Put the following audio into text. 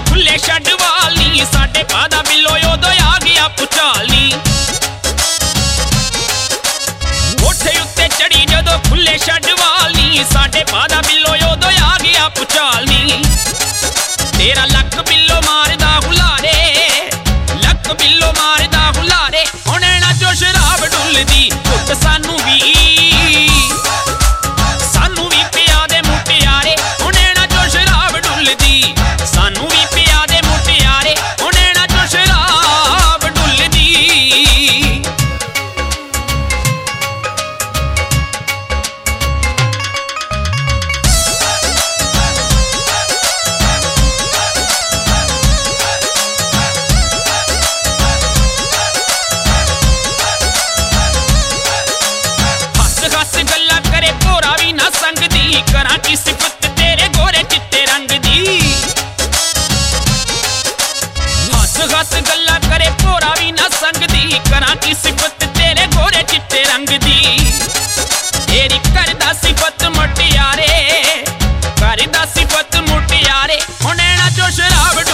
खुले छड़ वाली साडे पादा बिलो उदो आ गया पुचाली। कोठे उत्ते चढ़ी जदों खुले छड़ वाली साडे पादा बिलो उदो आ गया पुचाली। तेरा लक बिलो मारदा हुलारे, लक बिलो मारदा हुलारे, हुण ना जो शराब डुलदी घुट सानू भी पिया दे मुटियारे, हुण ना जो शराब डुलदी सानू भी पिया दे मुटियारे, हुण ना जो शराब डुलदी। गल्ला करे भोरा भी ना संगदी, करा की सिफत तेरे गोरे चिट्टे रंग दी। हस हस गल्ला करे भोरा भी ना संगदी, करा की सिफत तेरे गोरे चिट्टे रंग दी। तेरी करदा सिफत मुटियारे, करदा सिफत मुटियारे, हुण ना जो शराब